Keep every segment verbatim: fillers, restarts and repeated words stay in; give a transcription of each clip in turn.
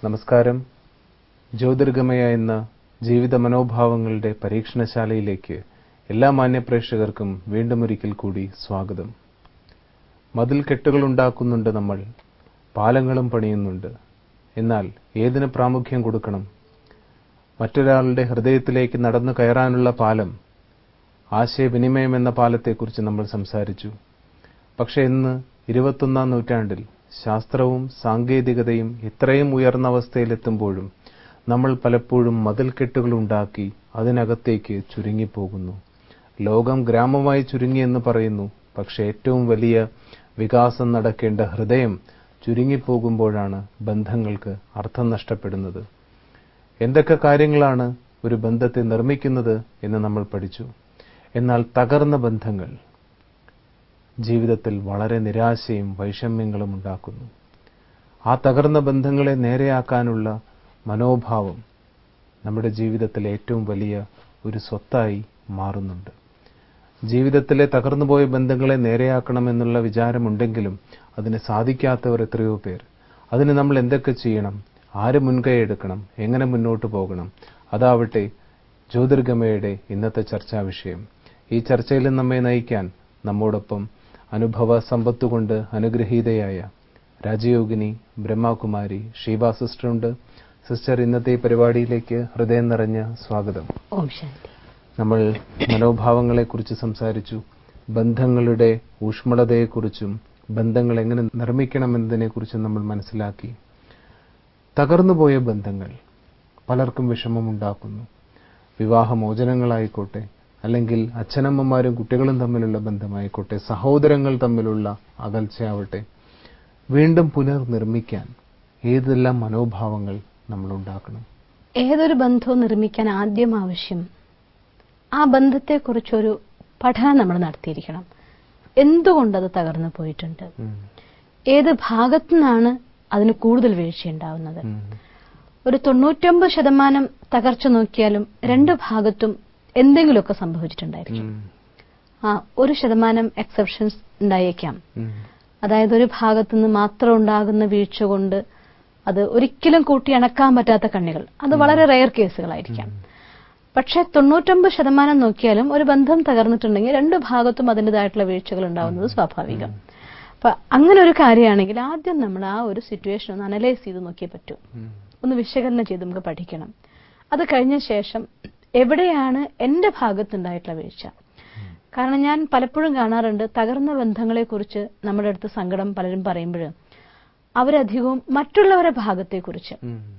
നമസ്കാരം. ജ്യോതിർഗമയ എന്ന ജീവിത മനോഭാവങ്ങളുടെ പരീക്ഷണശാലയിലേക്ക് എല്ലാ മാന്യപ്രേക്ഷകർക്കും വീണ്ടും ഒരിക്കൽ കൂടി സ്വാഗതം. മതിൽ കെട്ടുകൾ ഉണ്ടാക്കുന്നുണ്ട് നമ്മൾ, പാലങ്ങളും പണിയുന്നുണ്ട്. എന്നാൽ ഏതിന് പ്രാമുഖ്യം കൊടുക്കണം? മറ്റൊരാളുടെ ഹൃദയത്തിലേക്ക് നടന്നു കയറാനുള്ള പാലം, ആശയവിനിമയം എന്ന പാലത്തെക്കുറിച്ച് നമ്മൾ സംസാരിച്ചു. പക്ഷെ ഇന്ന് ഇരുപത്തൊന്നാം നൂറ്റാണ്ടിൽ ശാസ്ത്രവും സാങ്കേതികതയും ഇത്രയും ഉയർന്ന അവസ്ഥയിലെത്തുമ്പോഴും നമ്മൾ പലപ്പോഴും മതിൽക്കെട്ടുകൾ ഉണ്ടാക്കി അതിനകത്തേക്ക് ചുരുങ്ങിപ്പോകുന്നു. ലോകം ഗ്രാമമായി ചുരുങ്ങിയെന്ന് പറയുന്നു. പക്ഷെ ഏറ്റവും വലിയ വികാസം നടക്കേണ്ട ഹൃദയം ചുരുങ്ങിപ്പോകുമ്പോഴാണ് ബന്ധങ്ങൾക്ക് അർത്ഥം നഷ്ടപ്പെടുന്നത്. എന്തൊക്കെ കാര്യങ്ങളാണ് ഒരു ബന്ധത്തെ നിർമ്മിക്കുന്നത് എന്ന് നമ്മൾ പഠിച്ചു. എന്നാൽ തകർന്ന ബന്ധങ്ങൾ ജീവിതത്തിൽ വളരെ നിരാശയും വൈഷമ്യങ്ങളും ഉണ്ടാക്കുന്നു. ആ തകർന്ന ബന്ധങ്ങളെ നേരെയാക്കാനുള്ള മനോഭാവം നമ്മുടെ ജീവിതത്തിലെ ഏറ്റവും വലിയ ഒരു സ്വത്തായി മാറുന്നുണ്ട്. ജീവിതത്തിലെ തകർന്നുപോയ ബന്ധങ്ങളെ നേരെയാക്കണമെന്നുള്ള വിചാരമുണ്ടെങ്കിലും അതിന് സാധിക്കാത്തവർ എത്രയോ പേർ. അതിന് നമ്മൾ എന്തൊക്കെ ചെയ്യണം? ആര് മുൻകൈ എടുക്കണം? എങ്ങനെ മുന്നോട്ട് പോകണം? അതാവട്ടെ ജ്യോതിർഗമയുടെ ഇന്നത്തെ ചർച്ചാ വിഷയം. ഈ ചർച്ചയിൽ നമ്മെ നയിക്കാൻ നമ്മോടൊപ്പം അനുഭവ സമ്പത്തുകൊണ്ട് അനുഗ്രഹീതയായ രാജയോഗിനി ബ്രഹ്മകുമാരി ഷീബ സിസ്റ്ററുണ്ട്. സിസ്റ്റർ, ഇന്നത്തെ ഈ പരിപാടിയിലേക്ക് ഹൃദയം നിറഞ്ഞ സ്വാഗതം. ഓം ശാന്തി. നമ്മൾ മനോഭാവങ്ങളെക്കുറിച്ച് സംസാരിച്ചു, ബന്ധങ്ങളുടെ ഊഷ്മളതയെക്കുറിച്ചും ബന്ധങ്ങൾ എങ്ങനെ നിർമ്മിക്കണമെന്നതിനെക്കുറിച്ചും നമ്മൾ മനസ്സിലാക്കി. തകർന്നുപോയ ബന്ധങ്ങൾ പലർക്കും വിഷമമുണ്ടാക്കുന്നു. വിവാഹമോചനങ്ങളായിക്കോട്ടെ, അല്ലെങ്കിൽ അച്ഛനമ്മമാരും കുട്ടികളും തമ്മിലുള്ള ബന്ധമായിക്കോട്ടെ, സഹോദരങ്ങൾ തമ്മിലുള്ള അകൽച്ചയാവട്ടെ, വീണ്ടും പുനർനിർമ്മിക്കാൻ ഏതെല്ലാം മനോഭാവങ്ങൾ നമ്മൾ ഉണ്ടാക്കണം? ഏതൊരു ബന്ധവും നിർമ്മിക്കാൻ ആദ്യം ആവശ്യം ആ ബന്ധത്തെക്കുറിച്ചൊരു പഠനം നമ്മൾ നടത്തിയിരിക്കണം. എന്തുകൊണ്ടത് തകർന്നു പോയിട്ടുണ്ട്, ഏത് ഭാഗത്തു നിന്നാണ് അതിന് കൂടുതൽ വീഴ്ചയുണ്ടാവുന്നത്. ഒരു തൊണ്ണൂറ്റൊമ്പത് ശതമാനം തകർച്ച നോക്കിയാലും രണ്ടു ഭാഗത്തും എന്തെങ്കിലുമൊക്കെ സംഭവിച്ചിട്ടുണ്ടായിരിക്കും. ആ ഒരു ശതമാനം എക്സെപ്ഷൻസ് ഉണ്ടായേക്കാം. അതായത് ഒരു ഭാഗത്തുനിന്ന് മാത്രം ഉണ്ടാകുന്ന വീഴ്ച കൊണ്ട് അത് ഒരിക്കലും കൂട്ടി അണക്കാൻ പറ്റാത്ത കണ്ണികൾ, അത് വളരെ റെയർ കേസുകളായിരിക്കാം. പക്ഷെ തൊണ്ണൂറ്റൊമ്പത് ശതമാനം നോക്കിയാലും ഒരു ബന്ധം തകർന്നിട്ടുണ്ടെങ്കിൽ രണ്ടു ഭാഗത്തും അതിൻ്റെതായിട്ടുള്ള വീഴ്ചകൾ ഉണ്ടാവുന്നത് സ്വാഭാവികം. അപ്പൊ അങ്ങനെ ഒരു കാര്യമാണെങ്കിൽ ആദ്യം നമ്മൾ ആ ഒരു സിറ്റുവേഷൻ ഒന്ന് അനലൈസ് ചെയ്ത് നോക്കിയേ പറ്റൂ. ഒന്ന് വിശകലനം ചെയ്ത് നമുക്ക് പഠിക്കണം. അത് കഴിഞ്ഞ ശേഷം എവിടെയാണ് എന്റെ ഭാഗത്തുണ്ടായിട്ടുള്ള വീഴ്ച. കാരണം ഞാൻ പലപ്പോഴും കാണാറുണ്ട്, തകർന്ന ബന്ധങ്ങളെക്കുറിച്ച് നമ്മുടെ അടുത്ത് സങ്കടം പലരും പറയുമ്പോൾ അവരധികവും മറ്റുള്ളവരുടെ ഭാഗത്തെക്കുറിച്ച്,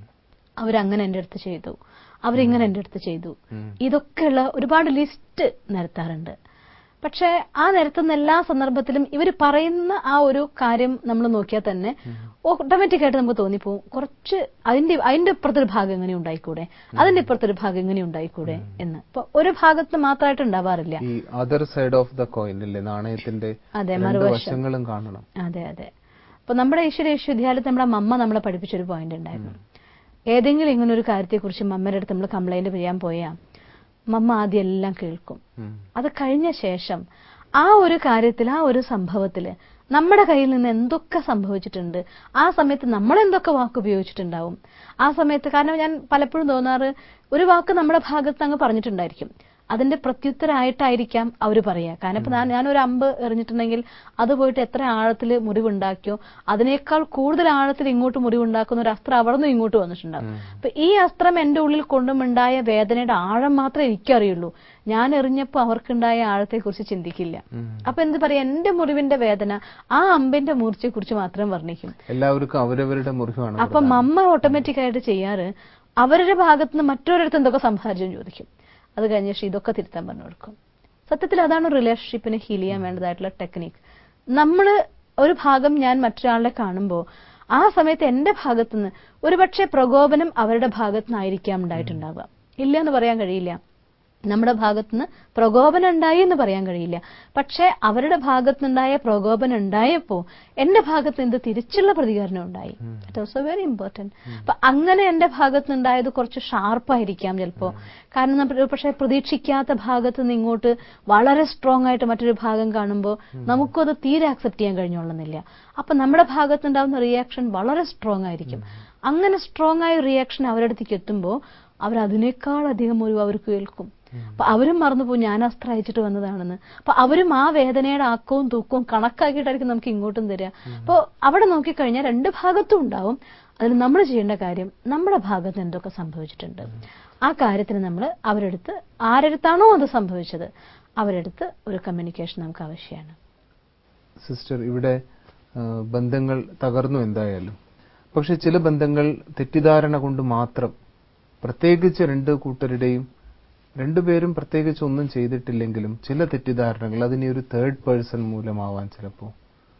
അവരങ്ങനെ എൻ്റെ അടുത്ത് ചെയ്തു, അവരിങ്ങനെ എൻ്റെ അടുത്ത് ചെയ്തു, ഇതൊക്കെയുള്ള ഒരുപാട് ലിസ്റ്റ് നിരത്താറുണ്ട്. പക്ഷെ ആ നിരത്തുന്ന എല്ലാ സന്ദർഭത്തിലും ഇവർ പറയുന്ന ആ ഒരു കാര്യം നമ്മൾ നോക്കിയാൽ തന്നെ ഓട്ടോമാറ്റിക്കായിട്ട് നമുക്ക് തോന്നിപ്പോവും, കുറച്ച് അതിന്റെ അതിന്റെ ഇപ്പുറത്തൊരു ഭാഗം എങ്ങനെ ഉണ്ടായിക്കൂടെ, അതിന്റെ ഇപ്പുറത്തൊരു ഭാഗം എങ്ങനെ ഉണ്ടായിക്കൂടെ എന്ന്. ഇപ്പൊ ഒരു ഭാഗത്ത് മാത്രമായിട്ട് ഉണ്ടാവാറില്ല, ഈ other side of the coin അല്ലേ, നാണയത്തിന്റെ രണ്ട് വശങ്ങളും കാണണം. അതെ അതെ. അപ്പൊ നമ്മുടെ ഈശ്വര വിശ്വവിദ്യാലയത്തിൽ നമ്മുടെ മമ്മ നമ്മളെ പഠിപ്പിച്ചൊരു പോയിന്റ് ഉണ്ടായിരുന്നു. ഏതെങ്കിലും ഇങ്ങനെ ഒരു കാര്യത്തെക്കുറിച്ച് മമ്മയുടെ അടുത്ത് നമ്മൾ കംപ്ലൈന്റ് ചെയ്യാൻ പോയാൽ മമ്മ ആദ്യം എല്ലാം കേൾക്കും. അത് കഴിഞ്ഞ ശേഷം ആ ഒരു കാര്യത്തിൽ, ആ ഒരു സംഭവത്തില് നമ്മുടെ കയ്യിൽ നിന്ന് എന്തൊക്കെ സംഭവിച്ചിട്ടുണ്ട്, ആ സമയത്ത് നമ്മൾ എന്തൊക്കെ വാക്ക് ഉപയോഗിച്ചിട്ടുണ്ടാവും, ആ സമയത്ത്. കാരണം ഞാൻ പലപ്പോഴും തോന്നാറ്, ഒരു വാക്ക് നമ്മുടെ ഭാഗത്ത് അങ്ങ് പറഞ്ഞിട്ടുണ്ടായിരിക്കും, അതിന്റെ പ്രത്യുത്തരമായിട്ടായിരിക്കാം അവർ പറയുക. കാരണം ഇപ്പൊ ഞാനൊരു അമ്പ് എറിഞ്ഞിട്ടുണ്ടെങ്കിൽ അത് പോയിട്ട് എത്ര ആഴത്തിൽ മുറിവുണ്ടാക്കിയോ അതിനേക്കാൾ കൂടുതൽ ആഴത്തിൽ ഇങ്ങോട്ട് മുറിവുണ്ടാക്കുന്ന ഒരു അസ്ത്രം അവിടെ നിന്ന് ഇങ്ങോട്ട് വന്നിട്ടുണ്ടാവും. അപ്പൊ ഈ അസ്ത്രം എന്റെ ഉള്ളിൽ കൊണ്ടുമുണ്ടായ വേദനയുടെ ആഴം മാത്രമേ എനിക്കറിയുള്ളൂ. ഞാൻ എറിഞ്ഞപ്പോൾ അവർക്കുണ്ടായ ആഴത്തെക്കുറിച്ച് ചിന്തിക്കില്ല. അപ്പൊ എന്ത് പറയാ, എന്റെ മുറിവിന്റെ വേദന ആ അമ്പിന്റെ മൂർച്ചയെ കുറിച്ച് മാത്രം വർണ്ണിക്കും. എല്ലാവർക്കും അവരവരുടെ മുറിവാണ്. അപ്പൊ മമ്മ ഓട്ടോമാറ്റിക് ആയിട്ട് ചെയ്യാറ് അവരുടെ ഭാഗത്തുനിന്ന് മറ്റൊരിടത്ത് എന്തൊക്കെ സംസാരിച്ചും ചോദിക്കും. അത് കഴിഞ്ഞ ശേഷം ഇതൊക്കെ തിരുത്താൻ പറഞ്ഞു കൊടുക്കും. സത്യത്തിൽ അതാണ് റിലേഷൻഷിപ്പിനെ ഹീൽ ചെയ്യാൻ വേണ്ടതായിട്ടുള്ള ടെക്നിക്ക്. നമ്മൾ ഒരു ഭാഗം ഞാൻ മറ്റൊരാളെ കാണുമ്പോൾ ആ സമയത്ത് എന്റെ ഭാഗത്തുനിന്ന് ഒരുപക്ഷെ പ്രകോപനം അവരുടെ ഭാഗത്തുനിന്നായിരിക്കാം ഉണ്ടായിട്ടുണ്ടാവുക. ഇല്ല എന്ന് പറയാൻ കഴിയില്ല. നമ്മുടെ ഭാഗത്തുനിന്ന് പ്രകോപനം ഉണ്ടായി എന്ന് പറയാൻ കഴിയില്ല. പക്ഷെ അവരുടെ ഭാഗത്തുനിന്നുണ്ടായ പ്രകോപനം ഉണ്ടായപ്പോ എന്റെ ഭാഗത്ത് നിന്ന് തിരിച്ചുള്ള പ്രതികരണം ഉണ്ടായി. It also very important. അപ്പൊ അങ്ങനെ എന്റെ ഭാഗത്തുനിന്നുണ്ടായത് കുറച്ച് ഷാർപ്പായിരിക്കാം ചിലപ്പോ. കാരണം പക്ഷെ പ്രതീക്ഷിക്കാത്ത ഭാഗത്ത് നിന്ന് ഇങ്ങോട്ട് വളരെ സ്ട്രോങ് ആയിട്ട് മറ്റൊരു ഭാഗം കാണുമ്പോൾ നമുക്കും അത് തീരെ അക്സെപ്റ്റ് ചെയ്യാൻ കഴിഞ്ഞോളുന്നില്ല. അപ്പൊ നമ്മുടെ ഭാഗത്തുണ്ടാവുന്ന റിയാക്ഷൻ വളരെ സ്ട്രോങ് ആയിരിക്കും. അങ്ങനെ സ്ട്രോങ് ആയ റിയാക്ഷൻ അവരുടെ അടുത്തേക്ക് എത്തുമ്പോൾ അവരതിനേക്കാൾ അധികം ഒരു അവർക്ക് കേൾക്കും. അപ്പൊ അവരും മറന്നുപോകും ഞാൻ അസ്ത്രം അയച്ചിട്ട് വന്നതാണെന്ന്. അപ്പൊ അവരും ആ വേദനയുടെ ആക്കവും തൂക്കവും കണക്കാക്കിയിട്ടായിരിക്കും നമുക്ക് ഇങ്ങോട്ടും തരിക. അപ്പൊ അവിടെ നോക്കിക്കഴിഞ്ഞാൽ രണ്ട് ഭാഗത്തും ഉണ്ടാവും. അതിൽ നമ്മൾ ചെയ്യേണ്ട കാര്യം നമ്മുടെ ഭാഗത്ത് എന്തൊക്കെ സംഭവിച്ചിട്ടുണ്ട് ആ കാര്യത്തിന് നമ്മൾ അവരെടുത്ത് ആരെടുത്താണോ അത് സംഭവിച്ചത് അവരെടുത്ത് ഒരു കമ്മ്യൂണിക്കേഷൻ നമുക്ക് ആവശ്യമാണ്. സിസ്റ്റർ, ഇവിടെ ബന്ധങ്ങൾ തകർന്നു എന്തായാലും. പക്ഷെ ചില ബന്ധങ്ങൾ തെറ്റിദ്ധാരണ കൊണ്ട് മാത്രം, പ്രത്യേകിച്ച് രണ്ട് കൂട്ടരുടെയും രണ്ടുപേരും പ്രത്യേകിച്ച് ഒന്നും ചെയ്തിട്ടില്ലെങ്കിലും ചില തെറ്റിദ്ധാരണകൾ അതിനെ ഒരു തേർഡ് പേഴ്സൺ മൂലമാവാൻ, ചിലപ്പോൾ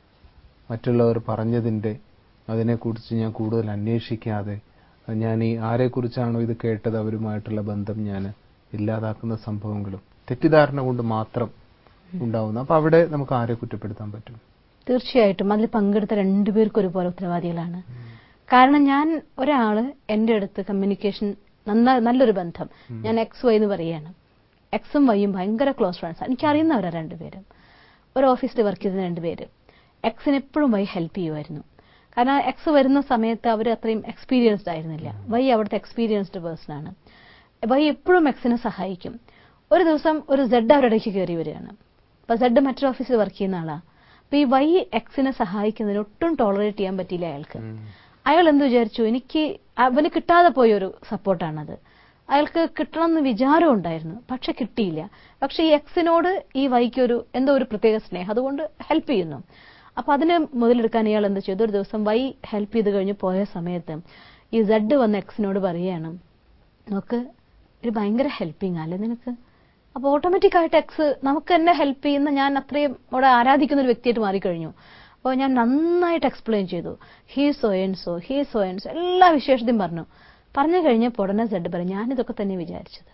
മറ്റുള്ളവർ പറഞ്ഞതിൻ്റെ അതിനെക്കുറിച്ച് ഞാൻ കൂടുതൽ അന്വേഷിക്കാതെ ഞാൻ ഈ ആരെക്കുറിച്ചാണോ ഇത് കേട്ടത് അവരുമായിട്ടുള്ള ബന്ധം ഞാൻ ഇല്ലാതാക്കുന്ന സംഭവങ്ങളും തെറ്റിദ്ധാരണ കൊണ്ട് മാത്രം ഉണ്ടാവുന്നു. അപ്പൊ അവിടെ നമുക്ക് ആരെ കുറ്റപ്പെടുത്താൻ പറ്റും? തീർച്ചയായിട്ടും അതിൽ പങ്കെടുത്ത രണ്ടുപേർക്കും ഒരുപോലെ ഉത്തരവാദികളാണ്. കാരണം ഞാൻ ഒരാള് എന്റെ അടുത്ത് കമ്മ്യൂണിക്കേഷൻ നല്ലൊരു ബന്ധം, ഞാൻ എക്സ് വൈ എന്ന് പറയാണ്. എക്സും വൈയും ഭയങ്കര ക്ലോസ് ഫ്രണ്ട്സ്. എനിക്കറിയുന്നവരാ രണ്ടുപേരും. ഒരു ഓഫീസിൽ വർക്ക് ചെയ്ത രണ്ടുപേര്. എക്സിന് എപ്പോഴും വൈ ഹെൽപ്പ് ചെയ്യുമായിരുന്നു. കാരണം എക്സ് വരുന്ന സമയത്ത് അവർ അത്രയും എക്സ്പീരിയൻസ്ഡ് ആയിരുന്നില്ല. വൈ അവിടുത്തെ എക്സ്പീരിയൻസ്ഡ് പേഴ്സൺ ആണ്. വൈ എപ്പോഴും എക്സിനെ സഹായിക്കും. ഒരു ദിവസം ഒരു സെഡ് അവരുടെ ഇടയ്ക്ക് കയറി വരികയാണ്. അപ്പൊ സെഡ് മറ്റൊരു ഓഫീസിൽ വർക്ക് ചെയ്യുന്ന ആളാ. അപ്പൊ ഈ വൈ എക്സിനെ സഹായിക്കുന്നതിന് ഒട്ടും ടോളറേറ്റ് ചെയ്യാൻ പറ്റിയില്ല അയാൾക്ക്. അയാൾ എന്ത് വിചാരിച്ചു, എനിക്ക് അവന് കിട്ടാതെ പോയൊരു സപ്പോർട്ടാണത്. അയാൾക്ക് കിട്ടണമെന്ന് വിചാരം ഉണ്ടായിരുന്നു, പക്ഷെ കിട്ടിയില്ല. പക്ഷെ ഈ എക്സിനോട് ഈ വൈക്കൊരു എന്തോ ഒരു പ്രത്യേക സ്നേഹം, അതുകൊണ്ട് ഹെൽപ്പ് ചെയ്യുന്നു. അപ്പൊ അതിന് മുതലെടുക്കാൻ ഇയാൾ എന്ത് ചെയ്തു, ഒരു ദിവസം വൈ ഹെൽപ്പ് ചെയ്ത് കഴിഞ്ഞ് പോയ സമയത്ത് ഈ സെഡ് വന്ന് എക്സിനോട് പറയുകയാണ്, നോക്ക് ഒരു ഭയങ്കര ഹെൽപ്പിംഗ് അല്ലേ നിനക്ക്. അപ്പൊ ഓട്ടോമാറ്റിക് ആയിട്ട് എക്സ് നമുക്ക് എന്നെ ഹെൽപ്പ് ചെയ്യുന്ന, ഞാൻ അത്രയും അവിടെ ആരാധിക്കുന്ന ഒരു വ്യക്തിയായിട്ട് മാറിക്കഴിഞ്ഞു. അപ്പോൾ ഞാൻ നന്നായിട്ട് എക്സ്പ്ലെയിൻ ചെയ്തു, he so and so he so and so എല്ലാ വിശേഷതയും പറഞ്ഞു. പറഞ്ഞു കഴിഞ്ഞപ്പോൾ ഉടനെ സെഡ് പറയും, ഞാനിതൊക്കെ തന്നെ വിചാരിച്ചത്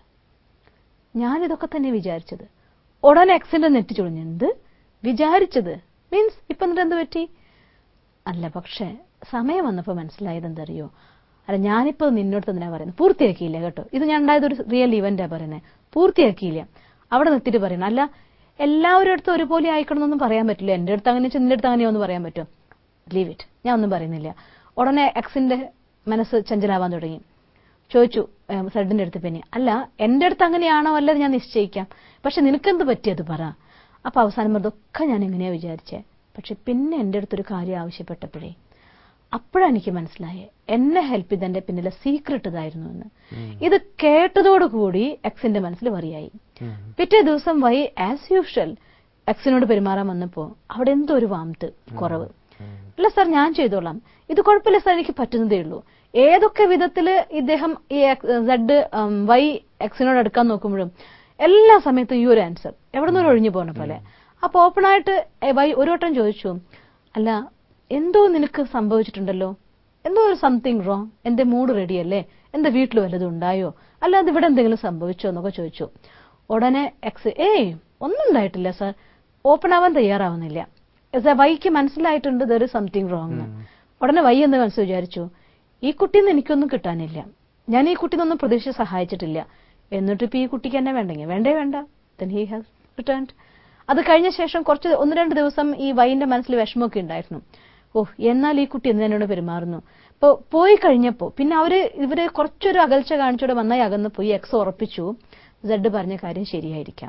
ഞാനിതൊക്കെ തന്നെ വിചാരിച്ചത് ഉടനെ എക്സിന്റെ നെറ്റി ചൊളിഞ്ഞു, എന്ത് വിചാരിച്ചത് മീൻസ് ഇപ്പൊ എന്നിട്ട് എന്ത് പറ്റി? അല്ല, പക്ഷെ സമയം വന്നപ്പോൾ മനസ്സിലായത് എന്തറിയോ, അല്ല ഞാനിപ്പോ നിന്നോട് തന്നെയാ പറയുന്നത്, പൂർത്തിയാക്കിയില്ല കേട്ടോ, ഇത് ഞാൻ ഉണ്ടായത് ഒരു റിയൽ ഇവന്റാ പറയുന്നത്, പൂർത്തിയാക്കിയില്ല. അവിടെ നിർത്തിയിട്ട് പറയണം, അല്ല എല്ലാവരുടെ അടുത്തും ഒരുപോലെ ആയിക്കണമെന്നൊന്നും പറയാൻ പറ്റില്ല, എന്റെ അടുത്ത് അങ്ങനെ നിന്റെ അടുത്ത് അങ്ങനെയൊന്നും പറയാൻ പറ്റും, ലീവ് ഇറ്റ്, ഞാൻ ഒന്നും പറയുന്നില്ല. ഉടനെ എക്സിന്റെ മനസ്സ് ചഞ്ചലാവാൻ തുടങ്ങി. ചോദിച്ചു സെഡിന്റെ അടുത്ത് പിന്നെ, അല്ല എന്റെ അടുത്ത് അങ്ങനെയാണോ അല്ലത് ഞാൻ നിശ്ചയിക്കാം, പക്ഷെ നിനക്കെന്ത് പറ്റിയത് പറ. അപ്പൊ അവസാനം പറഞ്ഞതൊക്കെ ഞാൻ എങ്ങനെയാ വിചാരിച്ചേ, പക്ഷെ പിന്നെ എന്റെ അടുത്തൊരു കാര്യം ആവശ്യപ്പെട്ടപ്പോഴേ അപ്പോഴാണ് എനിക്ക് മനസ്സിലായേ എന്നെ ഹെൽപ്പ് ചെയ്തതിന്റെ പിന്നിലെ സീക്രട്ട് ഇതായിരുന്നു എന്ന്. ഇത് കേട്ടതോടുകൂടി എക്സിന്റെ മനസ്സിൽ വറിയായി. പിറ്റേ ദിവസം വൈ ആസ് യൂഷ്വൽ എക്സിനോട് പെരുമാറാൻ വന്നപ്പോ അവിടെ എന്തോ ഒരു വാംത്ത് കുറവ്. ഇല്ല സാർ ഞാൻ ചെയ്തോളാം, ഇത് കുഴപ്പമില്ല സാർ എനിക്ക് പറ്റുന്നതേ ഉള്ളൂ. ഏതൊക്കെ വിധത്തില് ഇദ്ദേഹം ഈ സെഡ് വൈ എക്സിനോട് അടുക്കാൻ നോക്കുമ്പോഴും എല്ലാ സമയത്തും ഈ ഒരു ആൻസർ എവിടെ നിന്നൊരു ഒഴിഞ്ഞു പോകുന്ന പോലെ. അപ്പൊ ഓപ്പണായിട്ട് വൈ ഒരു വട്ടം ചോദിച്ചു, അല്ല എന്തോ നിനക്ക് സംഭവിച്ചിട്ടുണ്ടല്ലോ, എന്തോ ഒരു സംതിങ് റോങ്, എന്റെ മൂഡ് റെഡിയല്ലേ, എന്റെ വീട്ടിൽ വല്ലതും ഉണ്ടായോ, അല്ലാതെ ഇവിടെ എന്തെങ്കിലും സംഭവിച്ചോ എന്നൊക്കെ ചോദിച്ചു. ഉടനെ എക്സ് ഏയ് ഒന്നും ഉണ്ടായിട്ടില്ല സാർ, ഓപ്പൺ ആവാൻ തയ്യാറാവുന്നില്ല. വൈക്ക് മനസ്സിലായിട്ടുണ്ട് ദർ ഇസ് സംതിങ് റോങ്. ഉടനെ വൈ എന്ന് മനസ്സ് വിചാരിച്ചു, ഈ കുട്ടിന്ന് എനിക്കൊന്നും കിട്ടാനില്ല, ഞാൻ ഈ കുട്ടിനൊന്നും പ്രതീക്ഷിച്ച് സഹായിച്ചിട്ടില്ല, എന്നിട്ട് ഇപ്പൊ ഈ കുട്ടിക്ക് എന്നെ വേണ്ടെങ്കിൽ വേണ്ടേ വേണ്ട, then he has returned. അത് കഴിഞ്ഞ ശേഷം കുറച്ച് ഒന്ന് രണ്ട് ദിവസം ഈ വൈന്റെ മനസ്സിൽ വിഷമമൊക്കെ ഉണ്ടായിരുന്നു. ഓഹ് എന്നാൽ ഈ കുട്ടി എന്നോട് പെരുമാറുന്നു. ഇപ്പൊ പോയി കഴിഞ്ഞപ്പോ പിന്നെ അവര് ഇവര് കുറച്ചൊരു അകൽച്ച കാണിച്ചോടെ നന്നായി അകന്ന് പോയി. എക്സ് ഉറപ്പിച്ചു സെഡ് പറഞ്ഞ കാര്യം ശരിയായിരിക്കാം,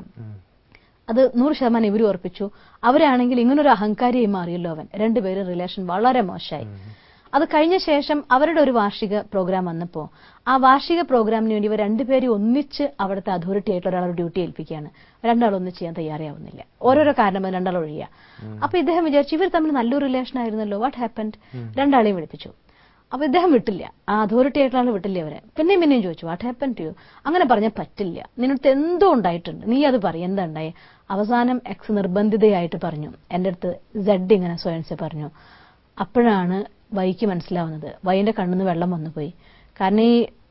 അത് നൂറ് ശതമാനം ഇവര് ഉറപ്പിച്ചു. അവരാണെങ്കിൽ ഇങ്ങനൊരു അഹങ്കാരിയായി മാറിയല്ലോ അവൻ. രണ്ടുപേരും റിലേഷൻ വളരെ മോശമായി. അത് കഴിഞ്ഞ ശേഷം അവരുടെ ഒരു വാർഷിക പ്രോഗ്രാം വന്നപ്പോ ആ വാർഷിക പ്രോഗ്രാമിന് വേണ്ടി ഇവർ രണ്ടുപേരും ഒന്നിച്ച് അവിടുത്തെ അതോറിറ്റി ആയിട്ട് ഒരാൾ ഡ്യൂട്ടി ഏൽപ്പിക്കുകയാണ്. രണ്ടാൾ ഒന്നിച്ച് ചെയ്യാൻ തയ്യാറാവുന്നില്ല, ഓരോരോ കാരണം രണ്ടാൾ ഒഴിയുക. അപ്പൊ ഇദ്ദേഹം വിചാരിച്ചു ഇവർ തമ്മിൽ നല്ലൊരു റിലേഷൻ ആയിരുന്നല്ലോ, വാട്ട് ഹാപ്പൻഡ്, രണ്ടാളെയും വിളിപ്പിച്ചു. അപ്പൊ ഇദ്ദേഹം വിട്ടില്ല, ആ അതോറിറ്റി ആയിട്ടുള്ള ആൾ വിട്ടില്ല അവരെ. പിന്നെയും പിന്നെയും ചോദിച്ചു വാട്ട് ഹാപ്പൻ ടു യു, അങ്ങനെ പറഞ്ഞാൽ പറ്റില്ല, നിനടുത്ത് എന്തോ ഉണ്ടായിട്ടുണ്ട്, നീ അത് പറയും എന്താ ഉണ്ടായി. അവസാനം എക്സ് നിർബന്ധിതയായിട്ട് പറഞ്ഞു, എന്റെ അടുത്ത് സെഡ് ഇങ്ങനെ സ്വയംസെ പറഞ്ഞു. അപ്പോഴാണ് വൈക്ക് മനസ്സിലാവുന്നത്, വൈന്റെ കണ്ണിന്ന് വെള്ളം വന്നുപോയി. കാരണം ഈ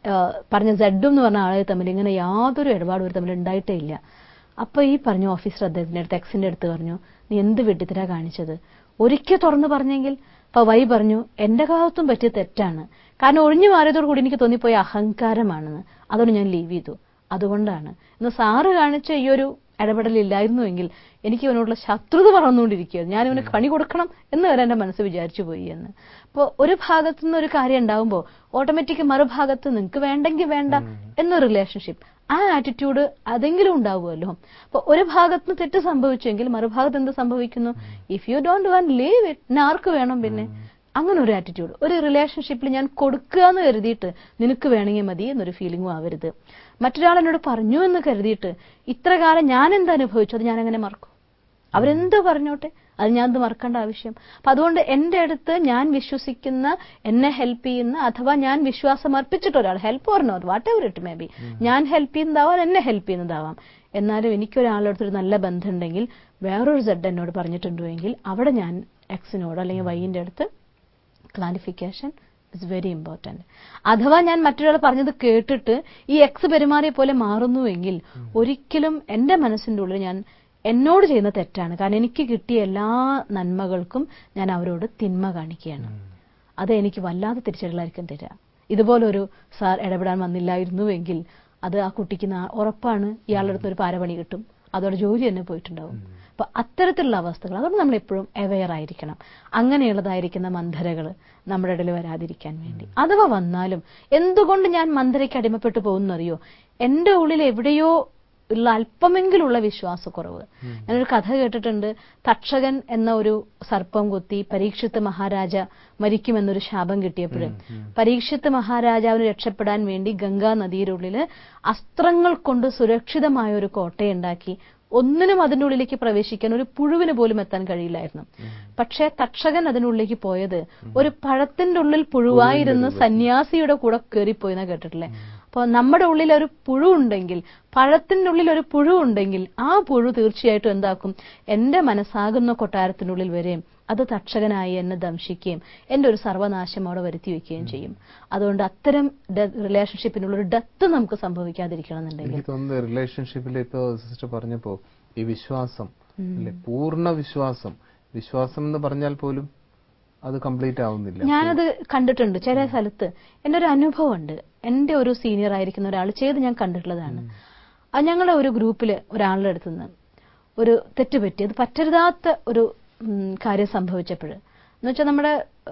പറഞ്ഞ സെഡും എന്ന് പറഞ്ഞ ആളുകൾ തമ്മിൽ ഇങ്ങനെ യാതൊരു ഇടപാടും തമ്മിൽ ഉണ്ടായിട്ടേ ഇല്ല. അപ്പൊ ഈ പറഞ്ഞു ഓഫീസർ അദ്ദേഹത്തിന്റെ അടുത്ത് എക്സിന്റെ അടുത്ത് പറഞ്ഞു, നീ എന്ത് വെട്ടിത്തരാ കാണിച്ചത്, ഒരിക്കൽ തുറന്നു പറഞ്ഞെങ്കിൽ. അപ്പൊ വൈ പറഞ്ഞു, എന്റെ ഭാഗത്തും പറ്റിയ തെറ്റാണ്, കാരണം ഒഴിഞ്ഞു മാറിയതോട് കൂടി എനിക്ക് തോന്നിപ്പോയ അഹങ്കാരമാണെന്ന്, അതുകൊണ്ട് ഞാൻ ലീവ് ചെയ്തു, അതുകൊണ്ടാണ്. ഇന്ന് സാറ് കാണിച്ച ഈ ഒരു ഇടപെടലില്ലായിരുന്നുവെങ്കിൽ എനിക്ക് ഇവനോടുള്ള ശത്രുത വളർന്നുകൊണ്ടിരിക്കുകയാണ്, ഞാൻ ഇവന് പണി കൊടുക്കണം എന്ന് വരെ എന്റെ മനസ്സ് വിചാരിച്ചു പോയി എന്ന്. അപ്പോൾ ഒരു ഭാഗത്തു നിന്ന് ഒരു കാര്യം ഉണ്ടാവുമ്പോൾ ഓട്ടോമാറ്റിക് മറുഭാഗത്ത് നിങ്ങൾക്ക് വേണ്ടെങ്കിൽ വേണ്ട എന്നൊരു റിലേഷൻഷിപ്പ്, ആ ആറ്റിറ്റ്യൂഡ് അതെങ്കിലും ഉണ്ടാവുമല്ലോ. അപ്പൊ ഒരു ഭാഗത്ത് തെറ്റ് സംഭവിച്ചെങ്കിൽ മറുഭാഗത്ത് എന്ത് സംഭവിക്കുന്നു, if you don't want leave it, ആർക്ക് വേണം പിന്നെ? അങ്ങനെ ഒരു ആറ്റിറ്റ്യൂഡ് ഒരു റിലേഷൻഷിപ്പിൽ ഞാൻ കൊടുക്കുക എന്ന് കരുതിയിട്ട് നിനക്ക് വേണമെങ്കിൽ മതി എന്നൊരു ഫീലിംഗും ആവരുത്. മറ്റൊരാൾ എന്നോട് പറഞ്ഞു എന്ന് കരുതിയിട്ട് ഇത്ര കാലം ഞാൻ എന്ത് അനുഭവിച്ചു അത് ഞാൻ അങ്ങനെ മറക്കും, അവരെന്ത് പറഞ്ഞോട്ടെ, അത് ഞാൻ എന്ത് മറക്കേണ്ട ആവശ്യം. അപ്പൊ അതുകൊണ്ട് എന്റെ അടുത്ത് ഞാൻ വിശ്വസിക്കുന്ന, എന്നെ ഹെൽപ്പ് ചെയ്യുന്ന, അഥവാ ഞാൻ വിശ്വാസം അർപ്പിച്ചിട്ട് ഒരാൾ, help or not whatever it may be, ഞാൻ ഹെൽപ്പ് ചെയ്യുന്നതാവാം, എന്നെ ഹെൽപ്പ് ചെയ്യുന്നതാവാം, എന്നാലും എനിക്കൊരാളടുത്തൊരു നല്ല ബന്ധം ഉണ്ടെങ്കിൽ വേറൊരു സെഡ് എന്നോട് പറഞ്ഞിട്ടുണ്ടെങ്കിൽ അവിടെ ഞാൻ എക്സിനോട് അല്ലെങ്കിൽ വൈൻ്റെ അടുത്ത് ക്ലാരിഫിക്കേഷൻ ഇസ് വെരി ഇമ്പോർട്ടന്റ്. അഥവാ ഞാൻ മറ്റൊരാൾ പറഞ്ഞത് കേട്ടിട്ട് ഈ എക്സ് പെരുമാറിയ പോലെ മാറുന്നുവെങ്കിൽ ഒരിക്കലും എന്റെ മനസ്സിന്റെ ഉള്ളിൽ ഞാൻ എന്നോട് ചെയ്യുന്ന തെറ്റാണ്, കാരണം എനിക്ക് കിട്ടിയ എല്ലാ നന്മകൾക്കും ഞാൻ അവരോട് തിന്മ കാണിക്കുകയാണ്. അത് എനിക്ക് വല്ലാതെ തിരിച്ചടികളായിരിക്കും തരിക. ഇതുപോലൊരു സാർ ഇടപെടാൻ വന്നില്ലായിരുന്നുവെങ്കിൽ അത് ആ കുട്ടിക്ക് ഉറപ്പാണ് ഇയാളുടെ അടുത്ത് ഒരു പാരപണി കിട്ടും, അതോടെ ജോലി തന്നെ പോയിട്ടുണ്ടാവും. അപ്പൊ അത്തരത്തിലുള്ള അവസ്ഥകൾ, അതുകൊണ്ട് നമ്മൾ എപ്പോഴും അവെയർ ആയിരിക്കണം, അങ്ങനെയുള്ളതായിരിക്കുന്ന മന്ധരകൾ നമ്മുടെ ഇടയിൽ വരാതിരിക്കാൻ വേണ്ടി. അഥവാ വന്നാലും എന്തുകൊണ്ട് ഞാൻ മന്ധരയ്ക്ക് അടിമപ്പെട്ടു പോകുന്നറിയോ, എന്റെ ഉള്ളിൽ എവിടെയോ ഉള്ള അല്പമെങ്കിലുള്ള വിശ്വാസക്കുറവ്. ഞാനൊരു കഥ കേട്ടിട്ടുണ്ട്, തക്ഷകൻ എന്ന ഒരു സർപ്പം കൊത്തി പരീക്ഷിത്ത് മഹാരാജ മരിക്കുമെന്നൊരു ശാപം കിട്ടിയപ്പോൾ പരീക്ഷിത്ത് മഹാരാജാവിന് രക്ഷപ്പെടാൻ വേണ്ടി ഗംഗാ നദിയുടെ അസ്ത്രങ്ങൾ കൊണ്ട് സുരക്ഷിതമായ ഒരു കോട്ടയുണ്ടാക്കി. ഒന്നിനും അതിൻ്റെ ഉള്ളിലേക്ക് പ്രവേശിക്കാൻ ഒരു പുഴുവിന് പോലും എത്താൻ കഴിയില്ലായിരുന്നു. പക്ഷേ തക്ഷകൻ അതിനുള്ളിലേക്ക് പോയത് ഒരു പഴത്തിന്റെ ഉള്ളിൽ പുഴുവായിരുന്ന സന്യാസിയുടെ കൂടെ കയറിപ്പോയെന്നാ കേട്ടിട്ടില്ലേ. അപ്പോൾ നമ്മുടെ ഉള്ളിൽ ഒരു പുഴു ഉണ്ടെങ്കിൽ, പഴത്തിന്റെ ഉള്ളിൽ ഒരു പുഴു ഉണ്ടെങ്കിൽ ആ പുഴു തീർച്ചയായിട്ടും എന്താക്കും, എന്റെ മനസ്സാകുന്ന കൊട്ടാരത്തിനുള്ളിൽ വരെയും അത് തക്ഷകനായി എന്നെ ദംശിക്കുകയും എന്റെ ഒരു സർവനാശം അവിടെ വരുത്തി വെക്കുകയും ചെയ്യും. അതുകൊണ്ട് അത്തരം റിലേഷൻഷിപ്പിനുള്ള ഒരു ഡെത്ത് നമുക്ക് സംഭവിക്കാതിരിക്കണം എന്നുണ്ടെങ്കിൽ എനിക്ക് തോന്നുന്നു റിലേഷൻഷിപ്പിൽ ഇപ്പോ സിസ്റ്റർ പറഞ്ഞപ്പോ ഈ വിശ്വാസം അല്ലെ, പൂർണ്ണ വിശ്വാസം, വിശ്വാസം എന്ന് പറഞ്ഞാൽ പോലും അത് കംപ്ലീറ്റ് ആവുന്നില്ല. ഞാനത് കണ്ടിട്ടുണ്ട് ചില സ്ഥലത്ത്. എന്റെ ഒരു അനുഭവമുണ്ട്, എന്റെ ഒരു സീനിയർ ആയിരിക്കുന്ന ഒരാൾ ചെയ്ത് ഞാൻ കണ്ടിട്ടുള്ളതാണ്. അത് ഞങ്ങളുടെ ഒരു ഗ്രൂപ്പില് ഒരാളുടെ അടുത്ത് നിന്ന് ഒരു തെറ്റ് പറ്റി, അത് പറ്റരുതാത്ത ഒരു കാര്യം സംഭവിച്ചപ്പോൾ എന്ന് വെച്ചാൽ നമ്മുടെ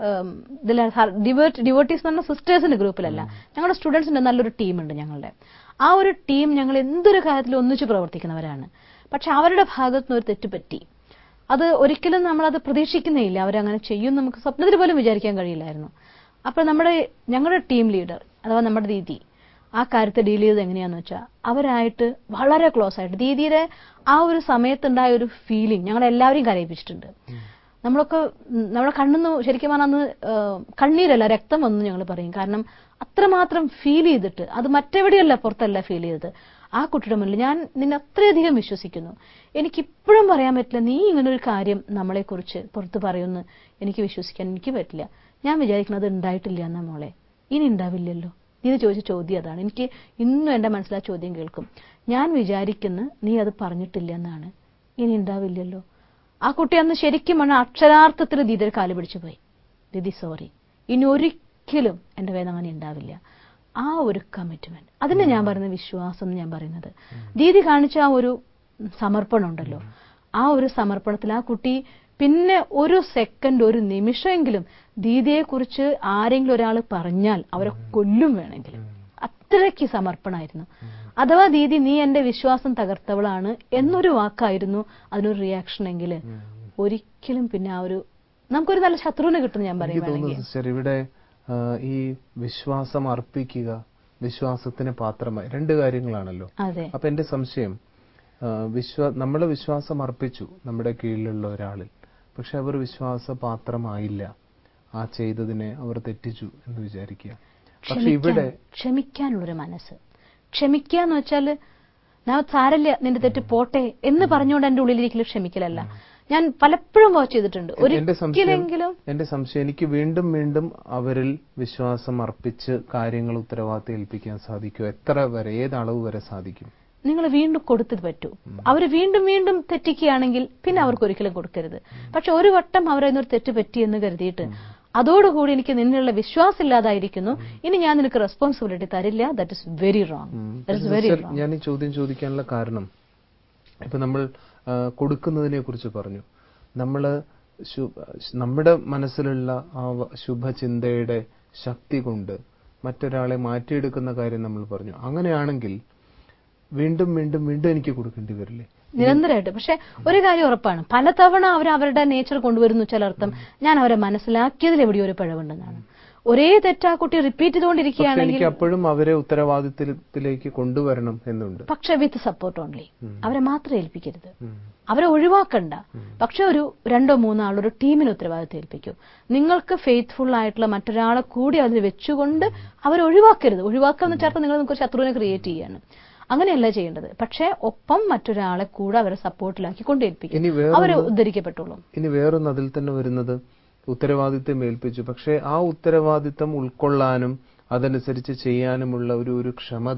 ഇതിൽ ഡിവോട്ടീസ് എന്ന് പറഞ്ഞ സിസ്റ്റേഴ്സിന്റെ ഗ്രൂപ്പിലല്ല, ഞങ്ങളുടെ സ്റ്റുഡൻസിന്റെ നല്ലൊരു ടീമുണ്ട്. ഞങ്ങളുടെ ആ ഒരു ടീം ഞങ്ങൾ എന്തൊരു കാര്യത്തിൽ ഒന്നിച്ച് പ്രവർത്തിക്കുന്നവരാണ്. പക്ഷെ അവരുടെ ഭാഗത്ത് നിന്ന് ഒരു തെറ്റ് പറ്റി, അത് ഒരിക്കലും നമ്മളത് പ്രതീക്ഷിക്കുന്നേയില്ല, അവരങ്ങനെ ചെയ്യും നമുക്ക് സ്വപ്നത്തിൽ പോലും വിചാരിക്കാൻ കഴിയില്ലായിരുന്നു. അപ്പോൾ നമ്മുടെ ഞങ്ങളുടെ ടീം ലീഡർ അഥവാ നമ്മുടെ ദീദി ആ കാര്യത്തെ ഡീൽ ചെയ്തത് എങ്ങനെയാന്ന് വെച്ചാൽ അവരായിട്ട് വളരെ ക്ലോസ് ആയിട്ട്, ദീദിയുടെ ആ ഒരു സമയത്തുണ്ടായ ഒരു ഫീലിംഗ് ഞങ്ങളെല്ലാവരെയും കരയിപ്പിച്ചിട്ടുണ്ട്. നമ്മളൊക്കെ നമ്മുടെ കണ്ണിന്ന് ശരിക്കും പറഞ്ഞാൽ അന്ന് കണ്ണീരല്ല രക്തം വന്നു ഞങ്ങൾ പറയും. കാരണം അത്രമാത്രം ഫീൽ ചെയ്തിട്ട്, അത് മറ്റെവിടെയല്ല പുറത്തല്ല ഫീൽ ചെയ്തത്, ആ കുട്ടിയുടെ മുന്നിൽ ഞാൻ നിന്നെ അത്രയധികം വിശ്വസിക്കുന്നു, എനിക്കിപ്പോഴും പറയാൻ പറ്റില്ല നീ ഇങ്ങനൊരു കാര്യം നമ്മളെക്കുറിച്ച് പുറത്ത് പറയുമെന്ന് എനിക്ക് വിശ്വസിക്കാൻ എനിക്ക് പറ്റില്ല. ഞാൻ വിചാരിക്കുന്നത് ഉണ്ടായിട്ടില്ല എന്നാ മോളെ, ഇനി ഉണ്ടാവില്ലല്ലോ. നീ ചോദിച്ച ചോദ്യം അതാണ്, എനിക്ക് ഇന്നും എൻ്റെ മനസ്സിൽ ആ ചോദ്യം കേൾക്കും. ഞാൻ വിചാരിക്കുന്ന നീ അത് പറഞ്ഞിട്ടില്ല എന്നാണ്, ഇനി ഉണ്ടാവില്ലല്ലോ. ആ കുട്ടി അന്ന് ശരിക്കും പറഞ്ഞാൽ അക്ഷരാർത്ഥത്തിൽ ദീദിയുടെ കാല് പിടിച്ചു പോയി, ദീദി സോറി, ഇനി ഒരിക്കലും എൻ്റെ വേദന അങ്ങനെ ഉണ്ടാവില്ല. ആ ഒരു കമ്മിറ്റ്മെന്റ്, അതിനെ ഞാൻ പറയുന്ന വിശ്വാസം എന്ന് ഞാൻ പറയുന്നത്. ദീദി കാണിച്ച ആ ഒരു സമർപ്പണം ഉണ്ടല്ലോ, ആ ഒരു സമർപ്പണത്തിൽ ആ കുട്ടി പിന്നെ ഒരു സെക്കൻഡ് ഒരു നിമിഷമെങ്കിലും ദീദിയെക്കുറിച്ച് ആരെങ്കിലും ഒരാൾ പറഞ്ഞാൽ അവരെ കൊല്ലും വേണമെങ്കിൽ, അത്രയ്ക്ക് സമർപ്പണമായിരുന്നു. അഥവാ ദീദി നീ എന്റെ വിശ്വാസം തകർത്തവളാണ് എന്നൊരു വാക്കായിരുന്നു അതിനൊരു റിയാക്ഷൻ എങ്കിൽ ഒരിക്കലും പിന്നെ ആ ഒരു നമുക്കൊരു നല്ല ശത്രുവിനെ കിട്ടും. ഞാൻ പറയുകയാണെങ്കിൽ ഇവിടെ ഈ വിശ്വാസം അർപ്പിക്കുക, വിശ്വാസത്തിന് പാത്രമായി, രണ്ട് കാര്യങ്ങളാണല്ലോ. അപ്പൊ എന്റെ സംശയം, വിശ്വാ നമ്മള് വിശ്വാസം അർപ്പിച്ചു നമ്മുടെ കീഴിലുള്ള ഒരാളിൽ, പക്ഷെ അവർ വിശ്വാസപാത്രമായില്ല, ആ ചെയ്തതിനെ അവർ തെറ്റിച്ചു എന്ന് വിചാരിക്കുക. പക്ഷെ ഇവിടെ ക്ഷമിക്കാനുള്ളൊരു മനസ്സ്, ക്ഷമിക്കുക എന്ന് വെച്ചാൽ ഞാൻ സാരല്ല നിന്റെ തെറ്റ് പോട്ടെ എന്ന് പറഞ്ഞുകൊണ്ട് എന്റെ ഉള്ളിലിരിക്കലും ക്ഷമിക്കലല്ല. ഞാൻ പലപ്പോഴും വാച്ച് ചെയ്തിട്ടുണ്ട്. ഒരിക്കലെങ്കിലും എന്റെ സംശയം എനിക്ക് വീണ്ടും വീണ്ടും അവരിൽ വിശ്വാസം അർപ്പിച്ച് കാര്യങ്ങൾ ഉത്തരവാദിത്തം ഏൽപ്പിക്കാൻ സാധിക്കും. എത്ര വരെ, ഏത് അളവ് വരെ സാധിക്കും? നിങ്ങൾ വീണ്ടും കൊടുത്തിട്ട് പറ്റൂ. അവർ വീണ്ടും വീണ്ടും തെറ്റിക്കുകയാണെങ്കിൽ പിന്നെ അവർക്ക് ഒരിക്കലും കൊടുക്കരുത്. പക്ഷെ ഒരു വട്ടം അവരൊരു തെറ്റ് പറ്റിയെന്ന് കരുതിയിട്ട് അതോടുകൂടി എനിക്ക് നിന്നുള്ള വിശ്വാസം ഇല്ലാതായിരിക്കുന്നു, ഇനി ഞാൻ നിനക്ക് റെസ്പോൺസിബിലിറ്റി തരില്ല, that is very wrong. That is very wrong. ഞാൻ ഈ ചോദ്യം ചോദിക്കാനുള്ള കാരണം, ഇപ്പൊ നമ്മൾ കൊടുക്കുന്നതിനെ കുറിച്ച് പറഞ്ഞു. നമ്മൾ നമ്മുടെ മനസ്സിലുള്ള ആ ശുഭചിന്തയുടെ ശക്തി കൊണ്ട് മറ്റൊരാളെ മാറ്റിയെടുക്കുന്ന കാര്യം നമ്മൾ പറഞ്ഞു. അങ്ങനെയാണെങ്കിൽ വീണ്ടും വീണ്ടും വീണ്ടും എനിക്ക് കൊടുക്കേണ്ടി വരില്ലേ? നിരന്തരമായിട്ട്. പക്ഷെ ഒരു കാര്യം ഉറപ്പാണ്, പലതവണ അവർ അവരുടെ നേച്ചർ കൊണ്ടുവരുന്നു. ചിലർത്ഥം ഞാൻ അവരെ മനസ്സിലാക്കിയതിൽ എവിടെയോ ഒരു പിഴവുണ്ടെന്നാണ്. ഒരേ തെറ്റാ കുട്ടി റിപ്പീറ്റ് ചെയ്തുകൊണ്ടിരിക്കുകയാണെങ്കിൽ എനിക്ക് അപ്പോഴും അവരെ ഉത്തരവാദിത്തത്തിലേക്ക് കൊണ്ടുവരണം എന്നുണ്ട്. പക്ഷെ വിത്ത് സപ്പോർട്ട് ഓൺലി. അവരെ മാത്രം ഏൽപ്പിക്കരുത്, അവരെ ഒഴിവാക്കണ്ട. പക്ഷെ ഒരു രണ്ടോ മൂന്നോ ആളൊരു ടീമിന് ഉത്തരവാദിത്തം ഏൽപ്പിക്കൂ. നിങ്ങൾക്ക് ഫെയ്ത്ത്ഫുൾ ആയിട്ടുള്ള മറ്റൊരാളെ കൂടി അതിൽ വെച്ചുകൊണ്ട് അവരെ ഒഴിവാക്കരുത്. ഒഴിവാക്കുക എന്ന് വെച്ചാൽ നിങ്ങൾ നിങ്ങൾക്ക് ശത്രുവിനെ ക്രിയേറ്റ് ചെയ്യാണ്. അങ്ങനെയല്ല ചെയ്യേണ്ടത്. പക്ഷെ ഒപ്പം മറ്റൊരാളെ കൂടെ അവരെ സപ്പോർട്ടിലാക്കി കൊണ്ടേൽപ്പിക്കും, അവരെ ഉദ്ധരിക്കപ്പെട്ടുള്ളൂ. ഇനി വേറൊന്ന് അതിൽ തന്നെ വരുന്നത്, ഉത്തരവാദിത്തം ഏൽപ്പിച്ചു, പക്ഷെ ആ ഉത്തരവാദിത്തം ഉൾക്കൊള്ളാനും അതനുസരിച്ച് ചെയ്യാനുമുള്ള ഒരു ഒരു ക്ഷമത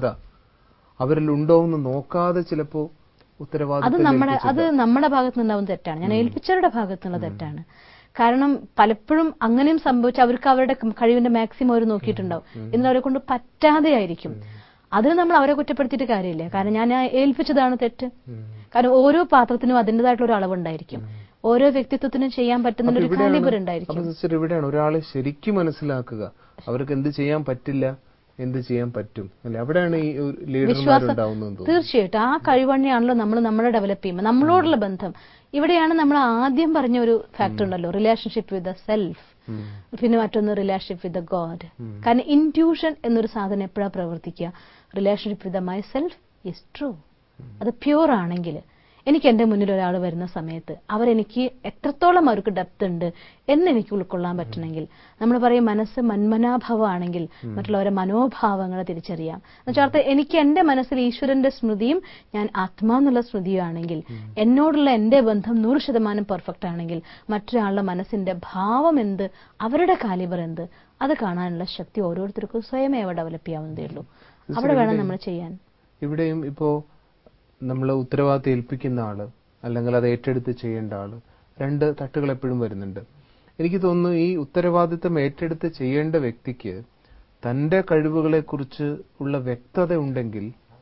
അവരിൽ ഉണ്ടോ എന്ന് നോക്കാതെ ചിലപ്പോ ഉത്തരവാദിത്തം അത് നമ്മുടെ അത് നമ്മുടെ ഭാഗത്ത് നിന്നുണ്ടാവുന്ന തെറ്റാണ്. ഞാൻ ഏൽപ്പിച്ചവരുടെ ഭാഗത്തുനിന്നുള്ള തെറ്റാണ്. കാരണം പലപ്പോഴും അങ്ങനെയും സംഭവിച്ച അവർക്ക് അവരുടെ കഴിവിന്റെ മാക്സിമം അവർ നോക്കിയിട്ടുണ്ടാവും, എന്നാൽ അവരെ കൊണ്ട് പറ്റാതെ ആയിരിക്കും. അതിന് നമ്മൾ അവരെ കുറ്റപ്പെടുത്തിയിട്ട് കാര്യമില്ല. കാരണം ഞാൻ ഏൽപ്പിച്ചതാണ് തെറ്റ്. കാരണം ഓരോ പാത്രത്തിനും അതിൻ്റെതായിട്ടുള്ള ഒരു അളവുണ്ടായിരിക്കും, ഓരോ വ്യക്തിത്വത്തിനും ചെയ്യാൻ പറ്റുന്ന ഒരു കാലിബർ ഉണ്ടായിരിക്കും. ഇവിടെയാണ് ഒരാളെ ശരിക്കും മനസ്സിലാക്കുക, അവർക്ക് എന്ത് ചെയ്യാൻ പറ്റില്ല, എന്ത് ചെയ്യാൻ പറ്റും അല്ലെ? അവിടെയാണ് ഈ ലീഡർമാരുണ്ടാവുന്നത്. തീർച്ചയായിട്ടും ആ കഴിവന്നെയാണല്ലോ നമ്മൾ നമ്മളെ ഡെവലപ്പ് ചെയ്യുമ്പോൾ നമ്മളോടുള്ള ബന്ധം. ഇവിടെയാണ് നമ്മൾ ആദ്യം പറഞ്ഞ ഒരു ഫാക്ടർ ഉണ്ടല്ലോ, റിലേഷൻഷിപ്പ് വിത്ത് ദ സെൽഫ്, പിന്നെ മറ്റൊന്ന് റിലേഷൻഷിപ്പ് വിത്ത് ദ ഗോഡ്. കാരണം ഇൻറ്റ്യൂഷൻ എന്നൊരു സാധനം എപ്പോഴാണ് പ്രവർത്തിക്കുക? Relationship with my self is true. അത് പ്യൂർ ആണെങ്കിൽ എനിക്ക് എന്റെ മുന്നിൽ ഒരാൾ വരുന്ന സമയത്ത് അവരെനിക്ക് എത്രത്തോളം അവർക്ക് ഡെപ്ത് ഉണ്ട് എന്ന് എനിക്ക് ഉൾക്കൊള്ളാൻ പറ്റണമെങ്കിൽ, നമ്മൾ പറയും മനസ്സ് മന്മനാഭാവമാണെങ്കിൽ മറ്റുള്ളവരെ മനോഭാവങ്ങളെ തിരിച്ചറിയാം. എന്നുവെച്ചാൽ എനിക്ക് എന്റെ മനസ്സിൽ ഈശ്വരന്റെ സ്മൃതിയും ഞാൻ ആത്മാന്നുള്ള സ്മൃതിയുമാണെങ്കിൽ, എന്നോടുള്ള എന്റെ ബന്ധം നൂറ് ശതമാനം പെർഫെക്റ്റ് ആണെങ്കിൽ മറ്റൊരാളുടെ മനസ്സിന്റെ ഭാവം എന്ത്, അവരുടെ കാലിബർ എന്ത്, അത് കാണാനുള്ള ശക്തി ഓരോരുത്തർക്കും സ്വയമേവ ഡെവലപ്പ് ചെയ്യാവുന്നതേ ഉള്ളൂ. അവിടെ വേണം നമ്മൾ ചെയ്യാൻ. ഇവിടെയും ഇപ്പോ നമ്മൾ ഉത്തരവാദിത്തം ഏൽപ്പിക്കുന്ന ആള് അല്ലെങ്കിൽ അത് ഏറ്റെടുത്ത് ചെയ്യേണ്ട ആള്, രണ്ട് തട്ടുകൾ എപ്പോഴും വരുന്നുണ്ട്. എനിക്ക് തോന്നുന്നു ഈ ഉത്തരവാദിത്തം ഏറ്റെടുത്ത് ചെയ്യേണ്ട വ്യക്തിക്ക് തന്റെ കഴിവുകളെ കുറിച്ച് ഉള്ള വ്യക്തത ഉണ്ടെങ്കിൽ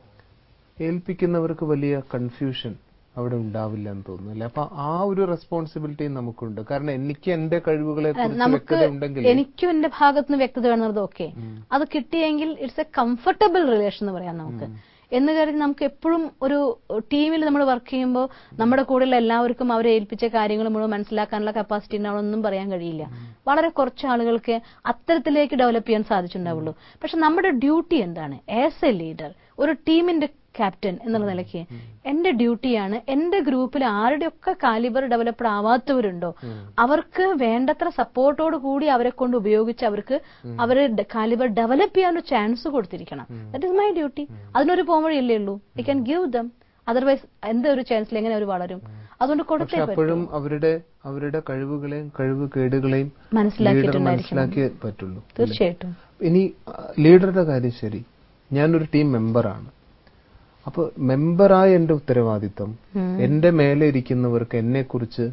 ഏൽപ്പിക്കുന്നവർക്ക് വലിയ കൺഫ്യൂഷൻ അവിടെ ഉണ്ടാവില്ല എന്ന് തോന്നുന്നു അല്ലെ? അപ്പൊ ആ ഒരു റെസ്പോൺസിബിലിറ്റി നമുക്കുണ്ട്. കാരണം എനിക്ക് എന്റെ കഴിവുകളെ കുറിച്ച് വ്യക്തത ഉണ്ടെങ്കിൽ, എനിക്കും എന്റെ ഭാഗത്തുനിന്ന് വ്യക്തത വേണമെന്നത് ഓക്കെ, അത് കിട്ടിയെങ്കിൽ ഇറ്റ്സ് എ കംഫർട്ടബിൾ റിലേഷൻ എന്ന് പറയാം നമുക്ക്. എന്ന് കരുതി നമുക്ക് എപ്പോഴും ഒരു ടീമിൽ നമ്മൾ വർക്ക് ചെയ്യുമ്പോൾ നമ്മുടെ കൂടെയുള്ള എല്ലാവർക്കും അവരെ ഏൽപ്പിച്ച കാര്യങ്ങൾ മുഴുവൻ മനസ്സിലാക്കാനുള്ള കപ്പാസിറ്റി ഉണ്ടാവണമെന്നും പറയാൻ കഴിയില്ല. വളരെ കുറച്ച് ആളുകൾക്ക് അത്തരത്തിലേക്ക് ഡെവലപ്പ് ചെയ്യാൻ സാധിച്ചിട്ടുണ്ടാവുള്ളൂ. പക്ഷെ നമ്മുടെ ഡ്യൂട്ടി എന്താണ്? ആസ് എ ലീഡർ, ഒരു ടീമിന്റെ ക്യാപ്റ്റൻ എന്നുള്ള നിലയ്ക്ക് എന്റെ ഡ്യൂട്ടിയാണ് എന്റെ ഗ്രൂപ്പിൽ ആരുടെയൊക്കെ കാലിബർ ഡെവലപ്ഡ് ആവാത്തവരുണ്ടോ അവർക്ക് വേണ്ടത്ര സപ്പോർട്ടോട് കൂടി അവരെ കൊണ്ട് ഉപയോഗിച്ച് അവർക്ക് അവരുടെ കാലിബർ ഡെവലപ്പ് ചെയ്യാനൊരു ചാൻസ് കൊടുത്തിരിക്കണം. That is my duty. അതിനൊരു പോംവഴിയല്ലേ ഉള്ളൂ. I can give them. Otherwise എന്തൊരു ചാൻസിൽ എങ്ങനെ അവർ വളരും? അതുകൊണ്ട് കൊടുത്തേ പറ്റും. അവരുടെ അവരുടെ കഴിവുകളെയും കഴിവ് കേടുകളെയും മനസ്സിലാക്കിയേ പറ്റുള്ളൂ. തീർച്ചയായിട്ടും. ഇനി ലീഡറുടെ കാര്യം ശരി, ഞാനൊരു ടീം മെമ്പറാണ്. അപ്പൊ മെമ്പറായ എന്റെ ഉത്തരവാദിത്തം എന്റെ മേലെ ഇരിക്കുന്നവർക്ക് എന്നെക്കുറിച്ച്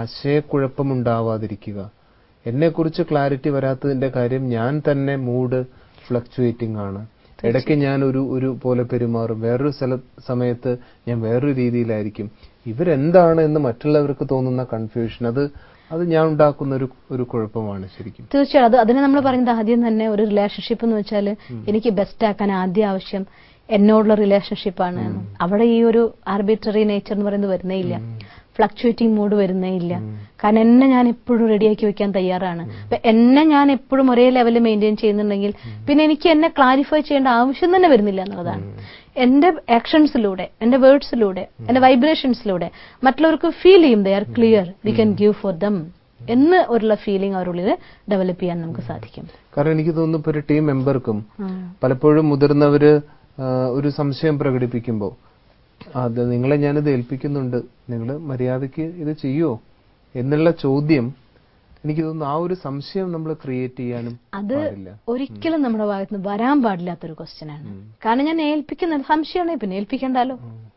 ആശയക്കുഴപ്പമുണ്ടാവാതിരിക്കുക. എന്നെക്കുറിച്ച് ക്ലാരിറ്റി വരാത്തതിന്റെ കാര്യം ഞാൻ തന്നെ മൂഡ് ഫ്ലക്ച്വേറ്റിംഗ് ആണ്. ഇടയ്ക്ക് ഞാൻ ഒരു ഒരു പോലെ പെരുമാറും, വേറൊരു സ്ഥല സമയത്ത് ഞാൻ വേറൊരു രീതിയിലായിരിക്കും. ഇവരെന്താണ് എന്ന് മറ്റുള്ളവർക്ക് തോന്നുന്ന കൺഫ്യൂഷൻ, അത് അത് ഞാൻ ഉണ്ടാക്കുന്ന ഒരു ഒരു കുഴപ്പമാണ് ശരിക്കും. തീർച്ചയായും. അത് അതിനെ നമ്മൾ പറയുന്നത് ആദ്യം തന്നെ ഒരു റിലേഷൻഷിപ്പ് എന്ന് വെച്ചാൽ എനിക്ക് ബെസ്റ്റ് ആക്കാൻ ആദ്യം ആവശ്യം എന്നോടുള്ള റിലേഷൻഷിപ്പാണ്. അവിടെ ഈ ഒരു ആർബിട്രറി നേച്ചർ എന്ന് പറയുന്നത് വരുന്നേ ഇല്ല, ഫ്ലക്ച്വേറ്റിംഗ് മൂഡ് വരുന്നേ ഇല്ല. കാരണം എന്നെ ഞാൻ എപ്പോഴും റെഡിയാക്കി വെക്കാൻ തയ്യാറാണ്. അപ്പൊ എന്നെ ഞാൻ എപ്പോഴും ഒരേ ലെവലിൽ മെയിൻറ്റെയിൻ ചെയ്യുന്നുണ്ടെങ്കിൽ പിന്നെ എനിക്ക് എന്നെ ക്ലാരിഫൈ ചെയ്യേണ്ട ആവശ്യം തന്നെ വരുന്നില്ല എന്നുള്ളതാണ്. എന്റെ ആക്ഷൻസിലൂടെ, എന്റെ വേർഡ്സിലൂടെ, എന്റെ വൈബ്രേഷൻസിലൂടെ മറ്റുള്ളവർക്ക് ഫീൽ ചെയ്യും they are clear, we can give for them എന്ന് ഉള്ള ഫീലിംഗ് അവരുള്ളിൽ ഡെവലപ്പ് ചെയ്യാൻ നമുക്ക് സാധിക്കും. കാരണം എനിക്ക് തോന്നുന്നു ഇപ്പൊ ഒരു ടീം മെമ്പർക്കും പലപ്പോഴും മുതിർന്നവര് ഒരു സംശയം പ്രകടിപ്പിക്കുമ്പോൾ അത് നിങ്ങളെ ഞാനിത് ഏൽപ്പിക്കുന്നുണ്ട്, നിങ്ങൾ മര്യാദയ്ക്ക് ഇത് ചെയ്യുമോ എന്നുള്ള ചോദ്യം, എനിക്ക് തോന്നുന്നു ആ ഒരു സംശയം നമ്മൾ ക്രിയേറ്റ് ചെയ്യാനും അത് ഒരിക്കലും നമ്മുടെ ഭാഗത്ത് നിന്ന് വരാൻ പാടില്ലാത്തൊരു ക്വസ്റ്റ്യൻ ആണ്. കാരണം ഞാൻ ഏൽപ്പിക്കുന്ന സംശയമാണെങ്കിൽ പിന്നെ ഏൽപ്പിക്കണ്ടല്ലോ.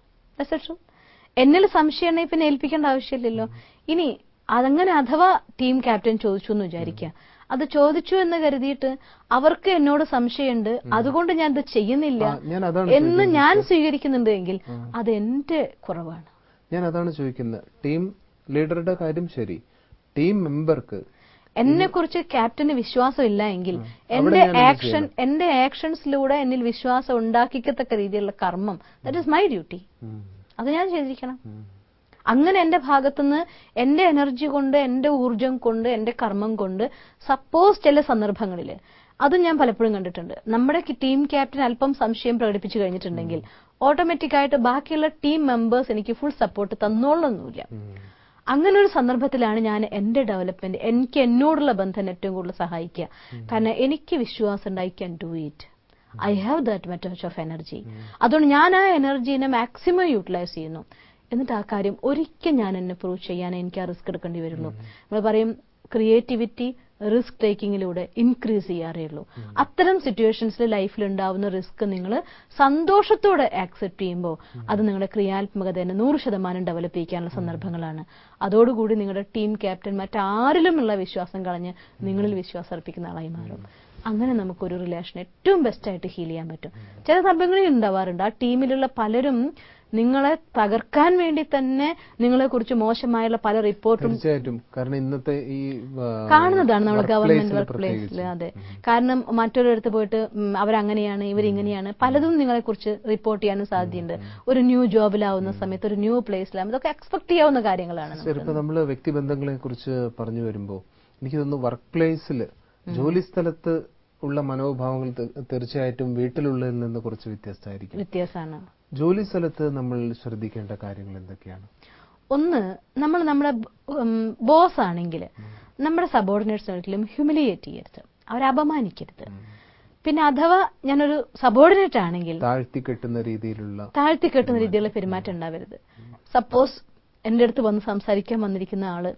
എന്നിൽ സംശയമാണെങ്കിൽ പിന്നെ ഏൽപ്പിക്കേണ്ട ആവശ്യമില്ലല്ലോ. ഇനി അതങ്ങനെ അഥവാ ടീം ക്യാപ്റ്റൻ ചോദിച്ചു എന്ന് വിചാരിക്കുക, അത് ചോദിച്ചു എന്ന് കരുതിയിട്ട് അവർക്ക് എന്നോട് സംശയമുണ്ട്, അതുകൊണ്ട് ഞാൻ ഇത് ചെയ്യുന്നില്ല എന്ന് ഞാൻ സ്വീകരിക്കുന്നുണ്ട് എങ്കിൽ അത് എന്റെ കുറവാണ്. ഞാൻ അതാണ് ചോദിക്കുന്നത്. ടീം ലീഡറുടെ കാര്യം ശരി, ടീം മെമ്പർക്ക് എന്നെ കുറിച്ച് ക്യാപ്റ്റന് വിശ്വാസം ഇല്ല എങ്കിൽ എന്റെ ആക്ഷൻ എന്റെ ആക്ഷൻസിലൂടെ എന്നിൽ വിശ്വാസം ഉണ്ടാക്കിക്കത്തക്ക രീതിയിലുള്ള കർമ്മം, ദാറ്റ് ഈസ് മൈ ഡ്യൂട്ടി. അത് ഞാൻ ചെയ്തിരിക്കണം. അങ്ങനെ എന്റെ ഭാഗത്തുനിന്ന് എന്റെ എനർജി കൊണ്ട്, എന്റെ ഊർജം കൊണ്ട്, എന്റെ കർമ്മം കൊണ്ട്, സപ്പോസ് ചില സന്ദർഭങ്ങളിൽ അത് ഞാൻ പലപ്പോഴും കണ്ടിട്ടുണ്ട്, നമ്മുടെ ടീം ക്യാപ്റ്റൻ അല്പം സംശയം പ്രകടിപ്പിച്ചു കഴിഞ്ഞിട്ടുണ്ടെങ്കിൽ ഓട്ടോമാറ്റിക്കായിട്ട് ബാക്കിയുള്ള ടീം മെമ്പേഴ്സ് എനിക്ക് ഫുൾ സപ്പോർട്ട് തന്നോളൊന്നുമില്ല. അങ്ങനെ ഒരു സന്ദർഭത്തിലാണ് ഞാൻ എന്റെ ഡെവലപ്മെന്റ്, എനിക്ക് എന്നോടുള്ള ബന്ധം ഏറ്റവും കൂടുതൽ സഹായിക്കുക. കാരണം എനിക്ക് വിശ്വാസം ഉണ്ട്, I can do it, I have that much of energy. അതുകൊണ്ട് ഞാൻ ആ എനർജീനെ മാക്സിമം യൂട്ടിലൈസ് ചെയ്യുന്നു. എന്നിട്ട് ആ കാര്യം ഒരിക്കൽ ഞാൻ എന്നെ പ്രൂവ് ചെയ്യാൻ എനിക്ക് ആ റിസ്ക് എടുക്കേണ്ടി വരുള്ളൂ. നമ്മൾ പറയും ക്രിയേറ്റിവിറ്റി റിസ്ക് ടേക്കിങ്ങിലൂടെ ഇൻക്രീസ് ചെയ്യാറേ ഉള്ളൂ. അത്തരം സിറ്റുവേഷൻസിൽ ലൈഫിൽ ഉണ്ടാവുന്ന റിസ്ക് നിങ്ങൾ സന്തോഷത്തോടെ ആക്സെപ്റ്റ് ചെയ്യുമ്പോൾ അത് നിങ്ങളുടെ ക്രിയാത്മകതയെ നൂറ് ശതമാനം ഡെവലപ്പ് ചെയ്യാനുള്ള സന്ദർഭങ്ങളാണ്. അതോടുകൂടി നിങ്ങളുടെ ടീം ക്യാപ്റ്റൻ മറ്റാരിലുമുള്ള വിശ്വാസം കളഞ്ഞ് നിങ്ങളിൽ വിശ്വാസം അർപ്പിക്കുന്ന ആളായി മാറും. അങ്ങനെ നമുക്കൊരു റിലേഷൻ ഏറ്റവും ബെസ്റ്റായിട്ട് ഹീൽ ചെയ്യാൻ പറ്റും. ചില സംഭവങ്ങളിൽ ഉണ്ടാവാറുണ്ട്, ആ ടീമിലുള്ള പലരും നിങ്ങളെ തകർക്കാൻ വേണ്ടി തന്നെ നിങ്ങളെ കുറിച്ച് മോശമായുള്ള പല റിപ്പോർട്ടും തീർച്ചയായിട്ടും. കാരണം ഇന്നത്തെ ഈ കാണുന്നതാണ് നമ്മൾ ഗവൺമെന്റ് വർക്ക് പ്ലേസിൽ. അതെ, കാരണം മറ്റൊരിടത്ത് പോയിട്ട് അവരങ്ങനെയാണ് ഇവരിങ്ങനെയാണ് പലതും നിങ്ങളെ കുറിച്ച് റിപ്പോർട്ട് ചെയ്യാനും സാധ്യതയുണ്ട്. ഒരു ന്യൂ ജോബിലാവുന്ന സമയത്ത്, ഒരു ന്യൂ പ്ലേസിലാവുമ്പോൾ ഇതൊക്കെ എക്സ്പെക്ട് ചെയ്യാവുന്ന കാര്യങ്ങളാണ്. ഇപ്പൊ നമ്മൾ വ്യക്തിബന്ധങ്ങളെ കുറിച്ച് പറഞ്ഞു വരുമ്പോൾ എനിക്ക് തോന്നുന്നു വർക്ക് പ്ലേസിൽ, ജോലി സ്ഥലത്ത് ഉള്ള മനോഭാവങ്ങൾ തീർച്ചയായിട്ടും വീട്ടിലുള്ളതിൽ നിന്ന് കുറച്ച് വ്യത്യസ്തമായിരിക്കും. വ്യത്യാസമാണ്. ജോലി സ്ഥലത്ത് നമ്മൾ ശ്രദ്ധിക്കേണ്ട കാര്യങ്ങൾ എന്തൊക്കെയാണ്? ഒന്ന്, നമ്മൾ നമ്മുടെ ബോസ് ആണെങ്കിൽ നമ്മുടെ സബോർഡിനേറ്റ്സ് ഒരിക്കലും ഹ്യൂമിലിയേറ്റ് ചെയ്യരുത്, അവരെ അപമാനിക്കരുത്. പിന്നെ അഥവാ ഞാനൊരു സബോർഡിനേറ്റ് ആണെങ്കിൽ താഴ്ത്തിക്കെട്ടുന്ന രീതിയിലുള്ള താഴ്ത്തിക്കെട്ടുന്ന രീതിയിലുള്ള പെരുമാറ്റം ഉണ്ടാവരുത്. സപ്പോസ് എന്റെ അടുത്ത് വന്ന് സംസാരിക്കാൻ വന്നിരിക്കുന്ന ആള്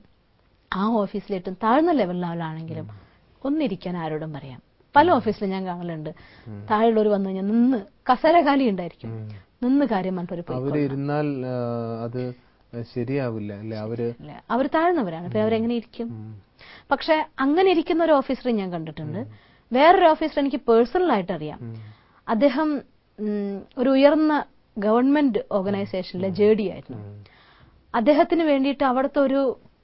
ആ ഓഫീസിൽ ഏറ്റവും താഴ്ന്ന ലെവലിലെ ആളാണെങ്കിലും ഒന്നിരിക്കാൻ ആരോടും പറയാം. പല ഓഫീസിലും ഞാൻ കാണലുണ്ട്, താഴെയുള്ളവർ വന്നു കഴിഞ്ഞാൽ നിന്ന് കസരകാലി ഉണ്ടായിരിക്കും, നിന്ന് കാര്യം അവരിരുന്നാൽ അത് ശരിയാവില്ല അല്ലെ, അവര് അവർ താഴ്ന്നവരാണ്, പിന്നെ അവരെങ്ങനെ ഇരിക്കും. പക്ഷെ അങ്ങനെ ഇരിക്കുന്ന ഒരു ഓഫീസറെ ഞാൻ കണ്ടിട്ടുണ്ട്. വേറൊരു ഓഫീസർ എനിക്ക് പേഴ്സണലായിട്ട് അറിയാം. അദ്ദേഹം ഒരു ഉയർന്ന ഗവൺമെന്റ് ഓർഗനൈസേഷനിലെ ജെ ഡി ആയിരുന്നു. അദ്ദേഹത്തിന് വേണ്ടിയിട്ട് അവിടുത്തെ ഒരു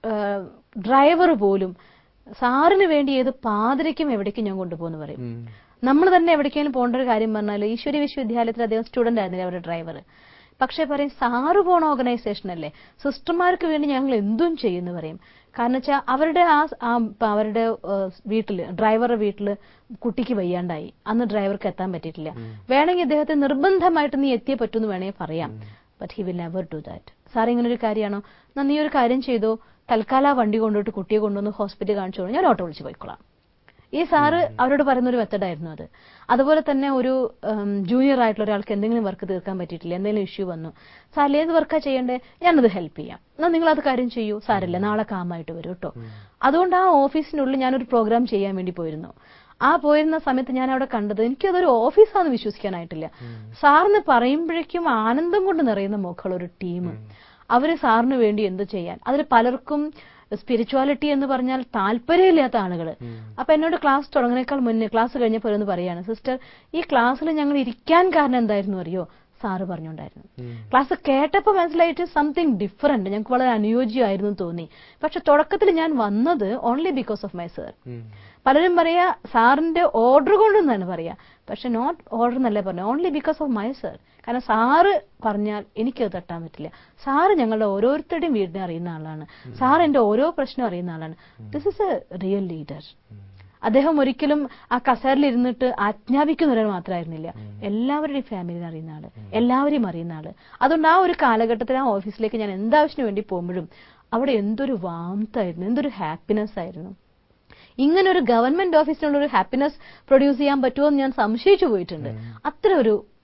ഡ്രൈവർ പോലും സാറിന് വേണ്ടി ഏത് പാതിരയ്ക്കും എവിടേക്കും ഞാൻ കൊണ്ടുപോകുന്നു പറയും. നമ്മൾ തന്നെ എവിടേക്കെങ്കിലും പോകേണ്ട ഒരു കാര്യം പറഞ്ഞാൽ ഈശ്വരി വിശ്വവിദ്യാലയത്തിൽ അദ്ദേഹം സ്റ്റുഡന്റ് ആയിരുന്നില്ല, അവരുടെ ഡ്രൈവർ. പക്ഷെ പറയും സാറ് പോണ ഓർഗനൈസേഷൻ അല്ലേ, സിസ്റ്റർമാർക്ക് വേണ്ടി ഞങ്ങൾ എന്തും ചെയ്യുന്നു പറയും. കാരണം വെച്ചാൽ അവരുടെ ആ അവരുടെ വീട്ടില്, ഡ്രൈവറുടെ വീട്ടില് കുട്ടിക്ക് വയ്യാണ്ടായി, അന്ന് ഡ്രൈവർക്ക് എത്താൻ പറ്റിയിട്ടില്ല. വേണമെങ്കിൽ ഇദ്ദേഹത്തെ നിർബന്ധമായിട്ട് നീ എത്തിയേ പറ്റൂന്ന് വേണമെങ്കിൽ പറയാം, but he will never do that. Sir ഇങ്ങനെ ഒരു കാര്യമാണോ, എന്നാ നീ ഒരു കാര്യം ചെയ്തോ, തൽക്കാലം ആ വണ്ടി കൊണ്ടുപോയിട്ട് കുട്ടിയെ കൊണ്ടുവന്ന് ഹോസ്പിറ്റലിൽ കാണിച്ചോളൂ, ഞാൻ ഓട്ടോ വിളിച്ച് പോയിക്കോളാം. ഈ സാറ് അവരോട് പറയുന്നൊരു മെത്തഡായിരുന്നു അത്. അതുപോലെ തന്നെ ഒരു ജൂനിയർ ആയിട്ടുള്ള ഒരാൾക്ക് എന്തെങ്കിലും വർക്ക് തീർക്കാൻ പറ്റിയിട്ടില്ല, എന്തെങ്കിലും ഇഷ്യൂ വന്നു, സാറിൽ ഏത് വർക്കാ ചെയ്യണ്ടേ, ഞാനത് ഹെൽപ്പ് ചെയ്യാം, എന്നാൽ നിങ്ങൾ അത് കാര്യം ചെയ്യൂ, സാറില്ല നാളെ കാമായിട്ട് വരും കേട്ടോ. അതുകൊണ്ട് ആ ഓഫീസിനുള്ളിൽ ഞാനൊരു പ്രോഗ്രാം ചെയ്യാൻ വേണ്ടി പോയിരുന്നു. ആ പോയിരുന്ന സമയത്ത് ഞാൻ അവിടെ കണ്ടത്, എനിക്കതൊരു ഓഫീസാണെന്ന് വിശ്വസിക്കാനായിട്ടില്ല. സാറിന് പറയുമ്പോഴേക്കും ആനന്ദം കൊണ്ട് നിറയുന്ന മുഖമുള്ള ഒരു ടീം, അവര് സാറിന് വേണ്ടി എന്ത് ചെയ്യാൻ. അതിൽ പലർക്കും സ്പിരിച്വാലിറ്റി എന്ന് പറഞ്ഞാൽ താല്പര്യമില്ലാത്ത ആളുകൾ. അപ്പൊ എന്നോട് ക്ലാസ് തുടങ്ങുന്നേക്കാൾ മുന്നേ, ക്ലാസ് കഴിഞ്ഞപ്പോൾ ഒന്ന് പറയാണ്, സിസ്റ്റർ ഈ ക്ലാസ്സിൽ ഞങ്ങൾ ഇരിക്കാൻ കാരണം എന്തായിരുന്നു അറിയോ, സാറ് പറഞ്ഞുണ്ടായിരുന്നു. ക്ലാസ് കേട്ടപ്പോൾ മനസ്സിലായിട്ട് സംതിങ് ഡിഫറന്റ്, ഞങ്ങൾക്ക് വളരെ അനുയോജ്യമായിരുന്നു തോന്നി. പക്ഷെ തുടക്കത്തിൽ ഞാൻ വന്നത് only because of my sir. പലരും പറയാ സാറിന്റെ ഓർഡർ കൊണ്ടെന്നാണ് പറയാ, പക്ഷെ നോട്ട് ഓർഡർ എന്നല്ലേ പറഞ്ഞു, only because of my sir. കാരണം സാറ് പറഞ്ഞാൽ എനിക്കത് തട്ടാൻ പറ്റില്ല. സാറ് ഞങ്ങളുടെ ഓരോരുത്തരുടെയും വീടിനെ അറിയുന്ന ആളാണ്, സാറ് എന്റെ ഓരോ പ്രശ്നം അറിയുന്ന ആളാണ്. This is a real leader. അദ്ദേഹം ഒരിക്കലും ആ കസേരയിൽ ഇരുന്നിട്ട് ആജ്ഞാപിക്കുന്നവരെ മാത്രമായിരുന്നില്ല, എല്ലാവരുടെയും ഫാമിലിനെ അറിയുന്ന ആള്, എല്ലാവരെയും അറിയുന്ന ആള്. അതുകൊണ്ട് ആ ഒരു കാലഘട്ടത്തിൽ ആ ഓഫീസിലേക്ക് ഞാൻ എന്താവശ്യത്തിന് വേണ്ടി പോകുമ്പോഴും അവിടെ എന്തൊരു വാംത്തായിരുന്നു, എന്തൊരു ഹാപ്പിനെസ് ആയിരുന്നു. ഇങ്ങനെ ഒരു ഗവൺമെന്റ് ഓഫീസിനുള്ള ഒരു ഹാപ്പിനെസ് പ്രൊഡ്യൂസ് ചെയ്യാൻ പറ്റുമോ എന്ന് ഞാൻ സംശയിച്ചു പോയിട്ടുണ്ട്. അത്ര ഒരു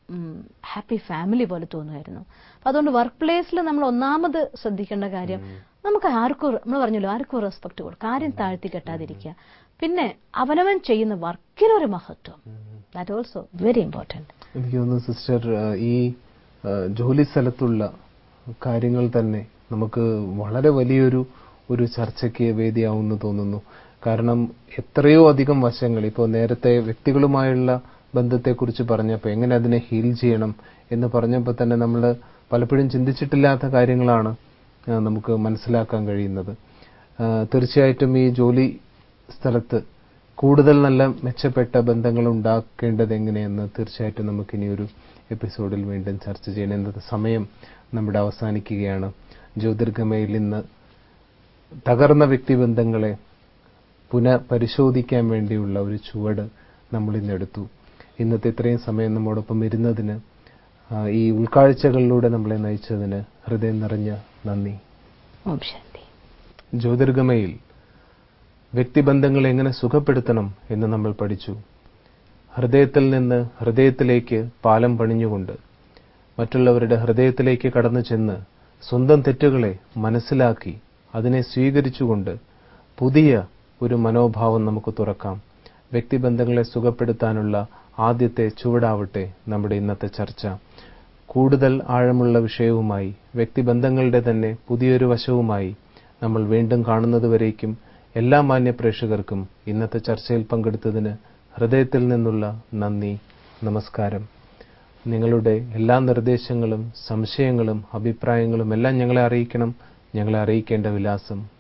ഹാപ്പി ഫാമിലി പോലെ തോന്നുമായിരുന്നു. അപ്പം അതുകൊണ്ട് വർക്ക് പ്ലേസിൽ നമ്മൾ ഒന്നാമത് ശ്രദ്ധിക്കേണ്ട കാര്യം, നമുക്ക് ആർക്കും, നമ്മൾ പറഞ്ഞല്ലോ, ആർക്കും റെസ്പെക്ട് കൊടുക്കുക, ആരും താഴ്ത്തി കെട്ടാതിരിക്കുക. പിന്നെ അവനവൻ ചെയ്യുന്ന വർക്കിനൊരു മഹത്വം, ദാറ്റ് ഓൾസോ വെരി ഇമ്പോർട്ടൻറ്റ്. എനിക്ക് തോന്നുന്നു സിസ്റ്റർ, ഈ ജോലി സ്ഥലത്തുള്ള കാര്യങ്ങൾ തന്നെ നമുക്ക് വളരെ വലിയൊരു ഒരു ചർച്ചയ്ക്ക് വേദിയാവുമെന്ന് തോന്നുന്നു. കാരണം എത്രയോ അധികം വശങ്ങൾ, ഇപ്പോൾ നേരത്തെ വ്യക്തികളുമായുള്ള ബന്ധത്തെക്കുറിച്ച് പറഞ്ഞപ്പോൾ എങ്ങനെ അതിനെ ഹീൽ ചെയ്യണം എന്ന് പറഞ്ഞപ്പോൾ തന്നെ നമ്മൾ പലപ്പോഴും ചിന്തിച്ചിട്ടില്ലാത്ത കാര്യങ്ങളാണ് നമുക്ക് മനസ്സിലാക്കാൻ കഴിയുന്നത്. തീർച്ചയായിട്ടും ഈ ജോലി സ്ഥലത്ത് കൂടുതൽ നല്ല മെച്ചപ്പെട്ട ബന്ധങ്ങൾ ഉണ്ടാക്കേണ്ടത് എങ്ങനെയെന്ന് തീർച്ചയായിട്ടും നമുക്കിനിയൊരു എപ്പിസോഡിൽ വീണ്ടും ചർച്ച ചെയ്യണം. എന്നത് സമയം നമ്മുടെ അവസാനിക്കുകയാണ്. ജ്യോതിർഗമയിൽ ഇന്ന് തകർന്ന വ്യക്തിബന്ധങ്ങളെ പുനഃപരിശോധിക്കാൻ വേണ്ടിയുള്ള ഒരു ചുവട് നമ്മൾ ഇന്നെടുത്തു. ഇന്നത്തെ ഇത്രയും സമയം നമ്മോടൊപ്പം ഇരുന്നതിന്, ഈ ഉൾക്കാഴ്ചകളിലൂടെ നമ്മളെ നയിച്ചതിന് ഹൃദയം നിറഞ്ഞ നന്ദി. ഓം ശാന്തി. ജ്യോതിർഗമയിൽ വ്യക്തിബന്ധങ്ങൾ എങ്ങനെ സുഖപ്പെടുത്തണം എന്ന് നമ്മൾ പഠിച്ചു. ഹൃദയത്തിൽ നിന്ന് ഹൃദയത്തിലേക്ക് പാലം പണിഞ്ഞുകൊണ്ട് മറ്റുള്ളവരുടെ ഹൃദയത്തിലേക്ക് കടന്നു ചെന്ന് സ്വന്തം തെറ്റുകളെ മനസ്സിലാക്കി അതിനെ സ്വീകരിച്ചുകൊണ്ട് പുതിയ ഒരു മനോഭാവം നമുക്ക് തുറക്കാം. വ്യക്തിബന്ധങ്ങളെ സുഖപ്പെടുത്താനുള്ള ആദ്യത്തെ ചുവടാവട്ടെ നമ്മുടെ ഇന്നത്തെ ചർച്ച. കൂടുതൽ ആഴമുള്ള വിഷയവുമായി, വ്യക്തിബന്ധങ്ങളുടെ തന്നെ പുതിയൊരു വശവുമായി നമ്മൾ വീണ്ടും കാണുന്നതുവരേക്കും എല്ലാ മാന്യ പ്രേക്ഷകർക്കും ഇന്നത്തെ ചർച്ചയിൽ പങ്കെടുത്തതിന് ഹൃദയത്തിൽ നിന്നുള്ള നന്ദി, നമസ്കാരം. നിങ്ങളുടെ എല്ലാ നിർദ്ദേശങ്ങളും സംശയങ്ങളും അഭിപ്രായങ്ങളും എല്ലാം ഞങ്ങളെ അറിയിക്കണം. ഞങ്ങളെ അറിയിക്കേണ്ട വിലാസം